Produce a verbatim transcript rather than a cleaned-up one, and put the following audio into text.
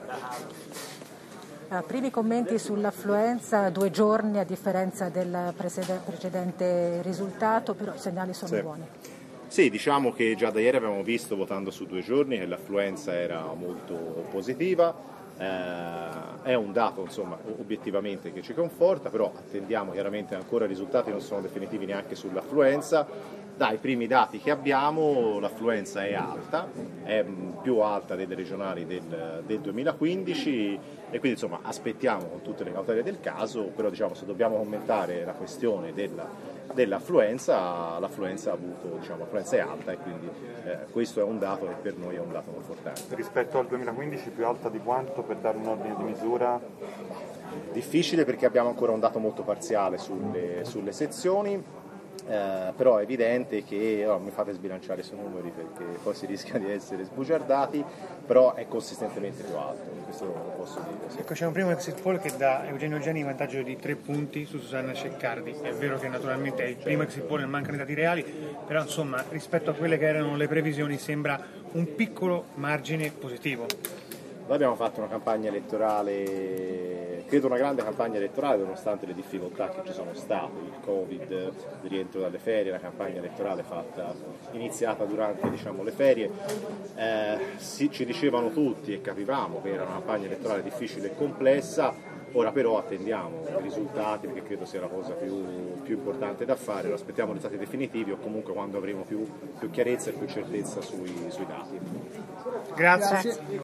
Uh, primi commenti sull'affluenza, due giorni a differenza del precedente risultato, però i segnali sono sì. buoni. Sì, diciamo che già da ieri abbiamo visto, votando su due giorni, che l'affluenza era molto positiva, eh, è un dato insomma obiettivamente che ci conforta, però attendiamo chiaramente ancora, i risultati non sono definitivi neanche sull'affluenza. Dai primi dati che abbiamo l'affluenza è alta, è più alta delle regionali del, del duemilaquindici e quindi insomma aspettiamo con tutte le cautele del caso, però diciamo se dobbiamo commentare la questione della, dell'affluenza, l'affluenza ha avuto, diciamo, l'affluenza è alta e quindi eh, questo è un dato che per noi è un dato confortante. Rispetto al duemilaquindici più alta di quanto, per dare un ordine di misura? Difficile perché abbiamo ancora un dato molto parziale sulle, sulle sezioni. Eh, però è evidente che, oh, mi fate sbilanciare sui numeri perché poi si rischia di essere sbugiardati, però è consistentemente più alto, questo lo posso dire. Sì. Ecco, c'è un primo exit poll che dà Eugenio Geni in vantaggio di tre punti su Susanna Ceccardi. È vero che naturalmente è il primo exit poll e mancano i dati reali, però insomma rispetto a quelle che erano le previsioni sembra un piccolo margine positivo. Noi abbiamo fatto una campagna elettorale, credo una grande campagna elettorale, nonostante le difficoltà che ci sono state, il Covid, il rientro dalle ferie, la campagna elettorale fatta, iniziata durante diciamo, le ferie. Eh, sì, ci dicevano tutti e capivamo che era una campagna elettorale difficile e complessa, ora però attendiamo i risultati perché credo sia la cosa più, più importante da fare, lo aspettiamo i risultati definitivi o comunque quando avremo più, più chiarezza e più certezza sui, sui dati. Grazie. Grazie.